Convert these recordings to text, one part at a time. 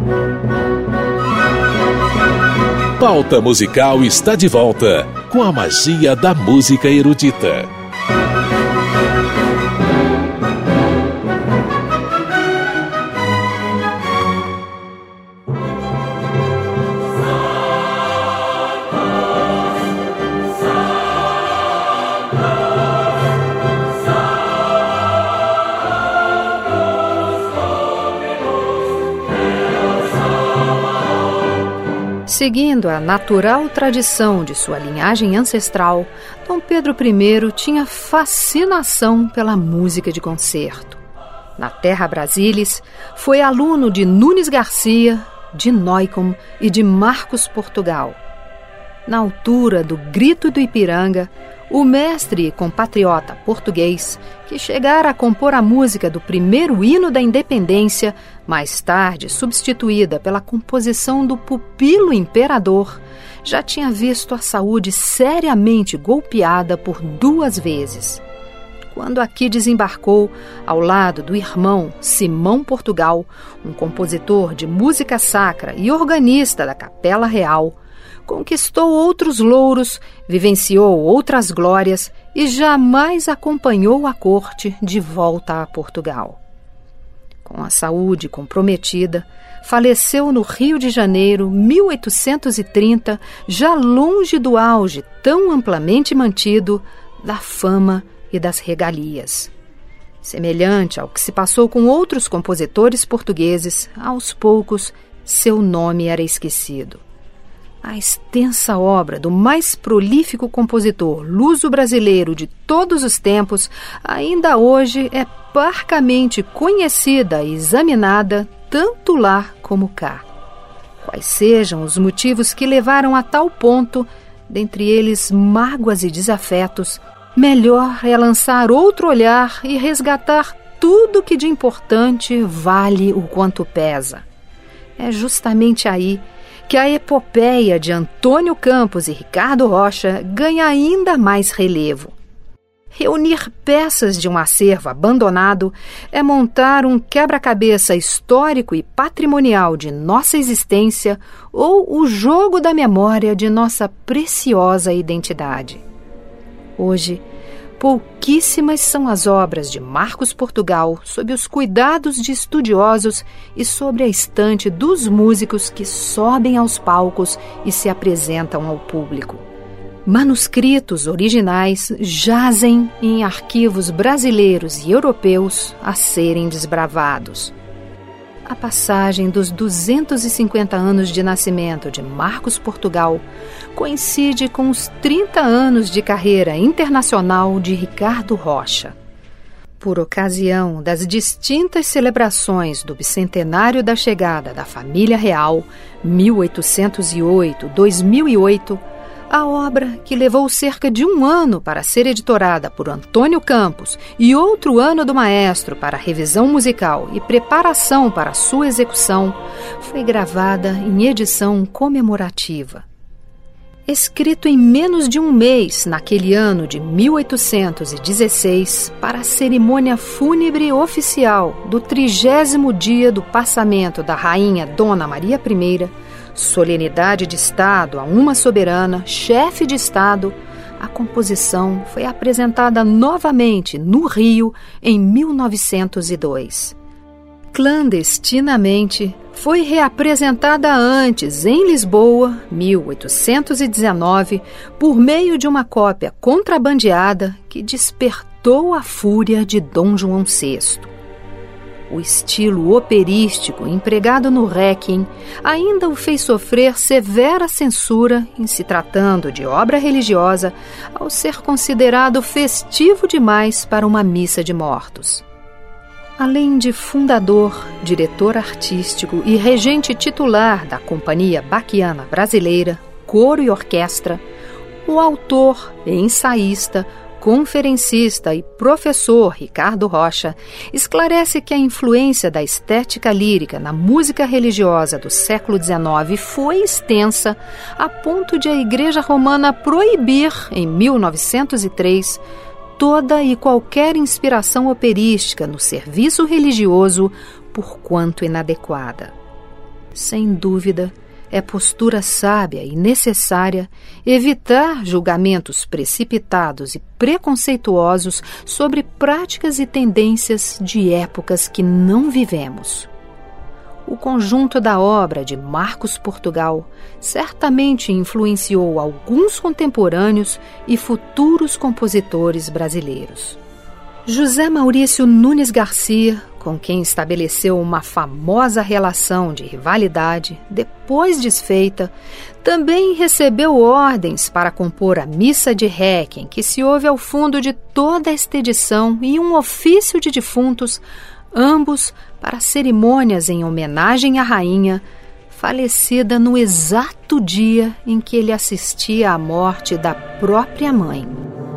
Pauta Musical está de volta com a magia da música erudita. Seguindo a natural tradição de sua linhagem ancestral, Dom Pedro I tinha fascinação pela música de concerto. Na Terra Brasilis, foi aluno de Nunes Garcia, de Neukomm e de Marcos Portugal. Na altura do Grito do Ipiranga, o mestre e compatriota português, que chegara a compor a música do primeiro hino da independência, mais tarde substituída pela composição do Pupilo Imperador, já tinha visto a saúde seriamente golpeada por 2 vezes. Quando aqui desembarcou, ao lado do irmão Simão Portugal, um compositor de música sacra e organista da Capela Real, conquistou outros louros, vivenciou outras glórias e jamais acompanhou a corte de volta a Portugal. Com a saúde comprometida, faleceu no Rio de Janeiro, 1830, já longe do auge tão amplamente mantido da fama e das regalias. Semelhante ao que se passou com outros compositores portugueses, aos poucos seu nome era esquecido. A extensa obra do mais prolífico compositor luso-brasileiro de todos os tempos ainda hoje é parcamente conhecida e examinada tanto lá como cá. Quais sejam os motivos que levaram a tal ponto, dentre eles mágoas e desafetos, melhor é lançar outro olhar e resgatar tudo que de importante vale o quanto pesa. É justamente aí que a epopeia de Antônio Campos e Ricardo Rocha ganha ainda mais relevo. Reunir peças de um acervo abandonado é montar um quebra-cabeça histórico e patrimonial de nossa existência ou o jogo da memória de nossa preciosa identidade. Hoje, pouquíssimas são as obras de Marcos Portugal sob os cuidados de estudiosos e sobre a estante dos músicos que sobem aos palcos e se apresentam ao público. Manuscritos originais jazem em arquivos brasileiros e europeus a serem desbravados. A passagem dos 250 anos de nascimento de Marcos Portugal coincide com os 30 anos de carreira internacional de Ricardo Rocha. Por ocasião das distintas celebrações do bicentenário da chegada da família real, 1808-2008, a obra, que levou cerca de 1 ano para ser editorada por Antônio Campos e outro ano do maestro para revisão musical e preparação para sua execução, foi gravada em edição comemorativa. Escrito em menos de 1 mês, naquele ano de 1816, para a cerimônia fúnebre oficial do 30º dia do passamento da rainha Dona Maria I, solenidade de Estado a uma soberana, chefe de Estado, a composição foi apresentada novamente no Rio em 1902. Clandestinamente, foi reapresentada antes em Lisboa, 1819, por meio de uma cópia contrabandeada que despertou a fúria de Dom João VI. O estilo operístico empregado no Requiem ainda o fez sofrer severa censura em se tratando de obra religiosa, ao ser considerado festivo demais para uma missa de mortos. Além de fundador, diretor artístico e regente titular da Companhia Bacchiana Brasileira, coro e orquestra, o autor e ensaísta, conferencista e professor Ricardo Rocha esclarece que a influência da estética lírica na música religiosa do século XIX foi extensa a ponto de a Igreja Romana proibir, em 1903, toda e qualquer inspiração operística no serviço religioso, porquanto inadequada. Sem dúvida, é postura sábia e necessária evitar julgamentos precipitados e preconceituosos sobre práticas e tendências de épocas que não vivemos. O conjunto da obra de Marcos Portugal certamente influenciou alguns contemporâneos e futuros compositores brasileiros. José Maurício Nunes Garcia, com quem estabeleceu uma famosa relação de rivalidade, depois desfeita, também recebeu ordens para compor a Missa de Réquiem, que se ouve ao fundo de toda esta edição, e um ofício de defuntos, ambos para cerimônias em homenagem à rainha, falecida no exato dia em que ele assistia à morte da própria mãe.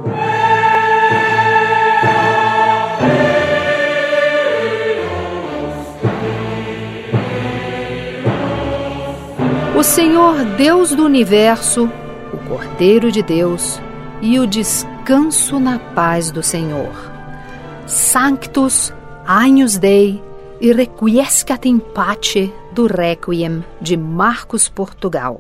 O Senhor Deus do Universo, o Cordeiro de Deus e o descanso na paz do Senhor. Sanctus Agnus Dei e Requiescat in Pace do Requiem de Marcos Portugal.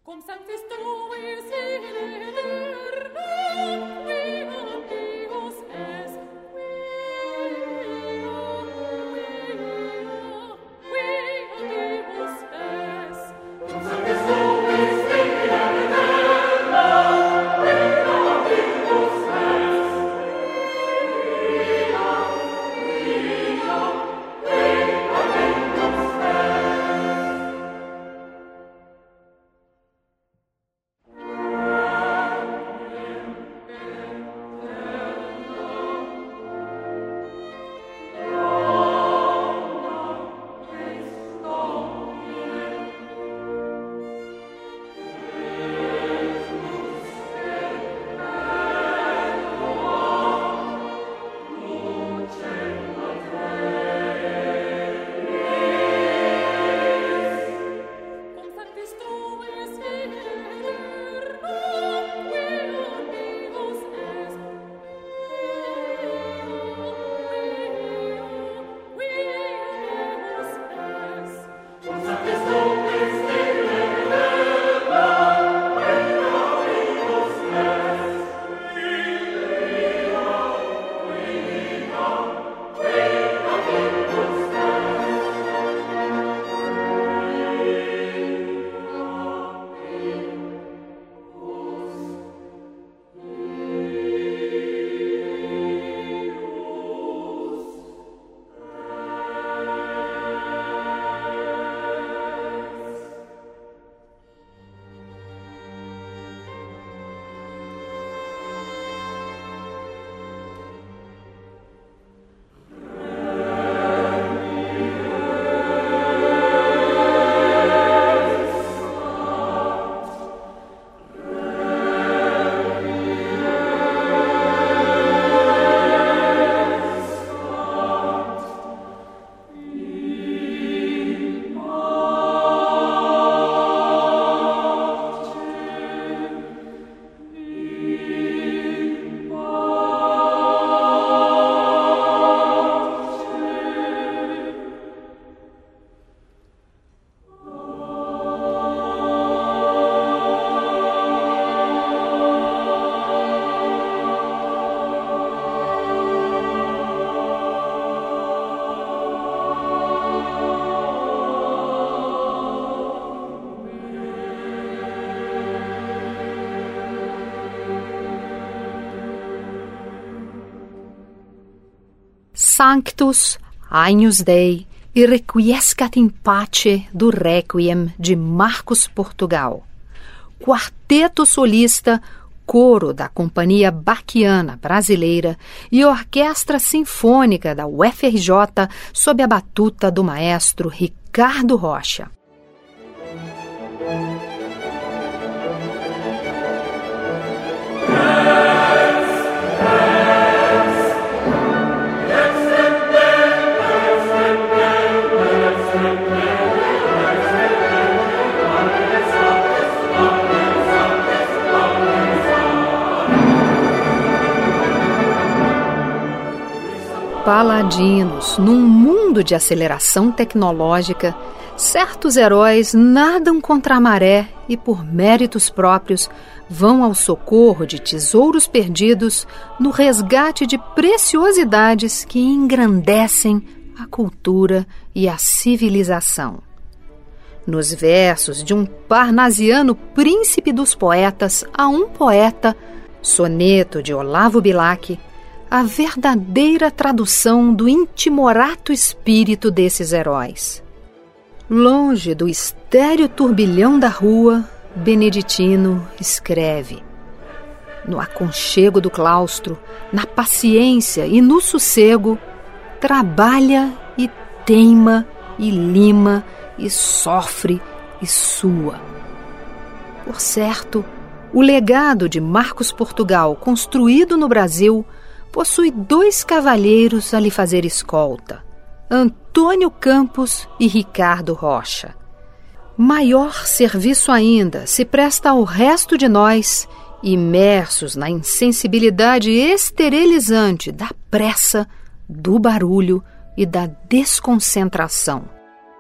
Sanctus, Agnus Dei e Requiescat in Pace do Requiem de Marcos Portugal. Quarteto solista, coro da Companhia Bacchiana Brasileira e Orquestra Sinfônica da UFRJ sob a batuta do maestro Ricardo Rocha. Paladinos, num mundo de aceleração tecnológica, certos heróis nadam contra a maré e, por méritos próprios, vão ao socorro de tesouros perdidos no resgate de preciosidades que engrandecem a cultura e a civilização. Nos versos de um parnasiano príncipe dos poetas a um poeta, soneto de Olavo Bilac, a verdadeira tradução do intimorato espírito desses heróis. Longe do estéril turbilhão da rua, Beneditino escreve: no aconchego do claustro, na paciência e no sossego, trabalha e teima e lima e sofre e sua. Por certo, o legado de Marcos Portugal, construído no Brasil, possui 2 cavalheiros a lhe fazer escolta, Antônio Campos e Ricardo Rocha. Maior serviço ainda se presta ao resto de nós, imersos na insensibilidade esterilizante da pressa, do barulho e da desconcentração.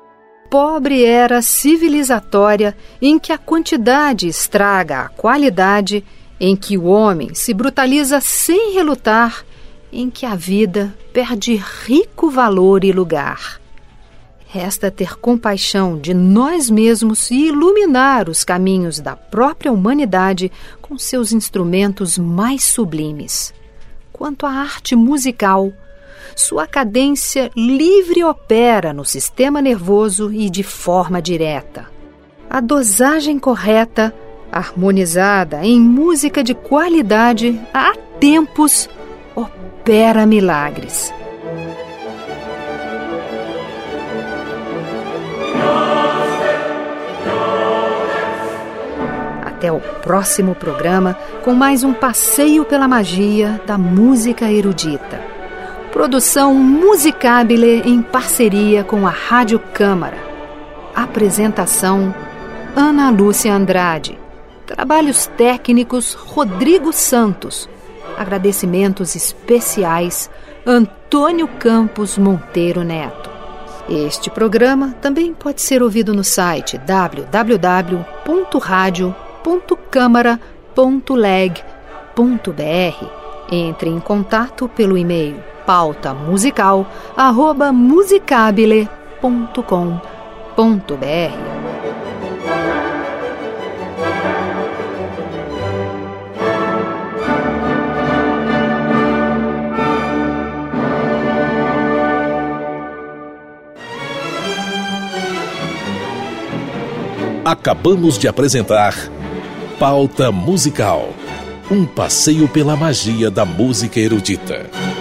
pobre era civilizatória em que a quantidade estraga a qualidade, em que o homem se brutaliza sem relutar, em que a vida perde rico valor e lugar. Resta ter compaixão de nós mesmos e iluminar os caminhos da própria humanidade com seus instrumentos mais sublimes. Quanto à arte musical, sua cadência livre opera no sistema nervoso e de forma direta. A dosagem correta, harmonizada em música de qualidade, há tempos opera milagres. Até o próximo programa com mais um passeio pela magia da música erudita. Produção Musicabile em parceria com a Rádio Câmara. Apresentação Ana Lúcia Andrade. Trabalhos técnicos Rodrigo Santos. Agradecimentos especiais Antônio Campos Monteiro Neto. Este programa também pode ser ouvido no site www.radio.câmara.leg.br. Entre em contato pelo e-mail pautamusical@musicabile.com.br. Acabamos de apresentar Pauta Musical, um passeio pela magia da música erudita.